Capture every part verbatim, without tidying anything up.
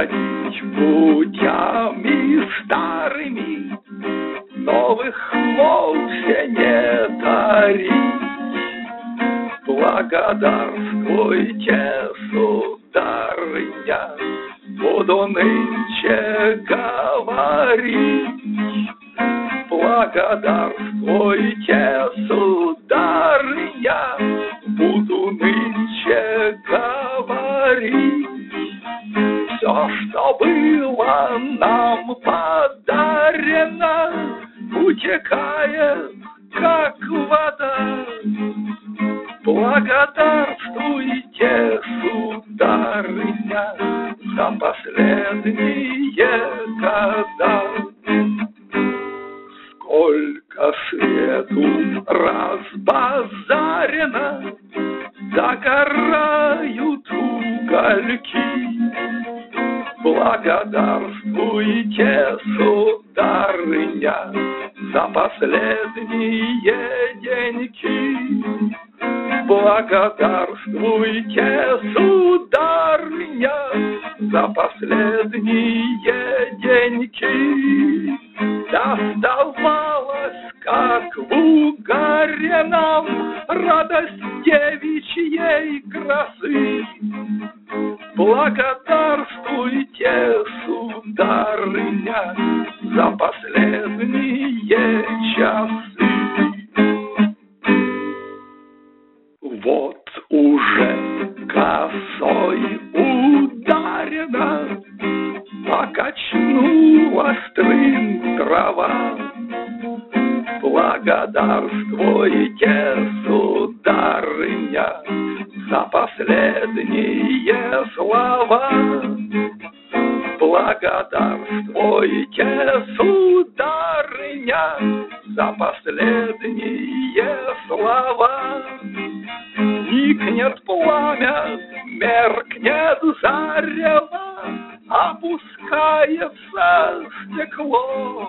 ходить путями старыми, новых вовсе не дарить. Благодарствуйте, сударыня, буду нынче говорить. Благодарствуйте, сударыня, буду нынче говорить. Все, что было нам подарено, утекает, как вода. Благодарствуйте, сударыня, за последние года. Сколько свету разбазарено, догорают угольки. Благодарствуйте, сударыня, за последние деньки. Благодарствуйте, сударыня, за последние деньки. Доставалось, как в угаре нам, радость девичьей красы. Благодарствуйте, сударыня, за последние часы. Вот уже косой ударена, покачнула стрын трава. Благодарствуйте, сударыня, за последние слова. Благодарствуйте, сударыня, за последние слова. Никнет пламя, меркнет зарево, опускается стекло.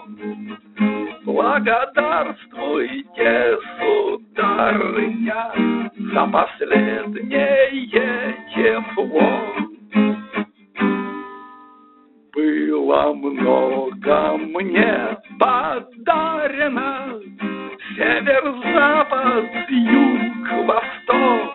Благодарствуйте, сударыня, за последнее тепло. Было много мне подарено, север, запад, юг, восток.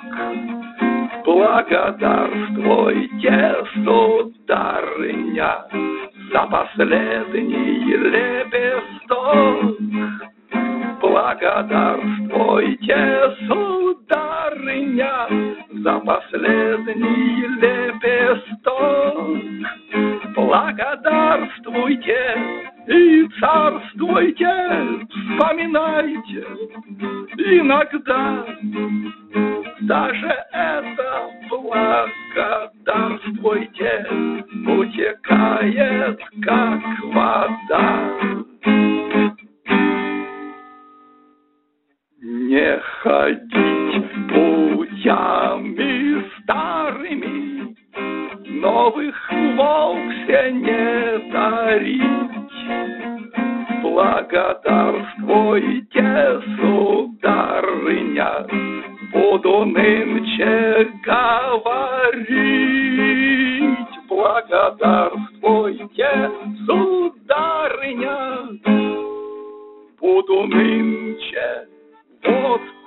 Благодарствуйте, сударыня, за последний лепесток. Благодарствуйте, сударыня, за последний лепесток. Благодарствуйте и царствуйте, вспоминайте иногда. Даже это благодарствуйте утекает, как вода. Не ходить путями старыми, новых вовсе не дарить. Благодарствуйте, сударыня, буду нынче говорить. Благодарствуйте, сударыня, буду нынче вот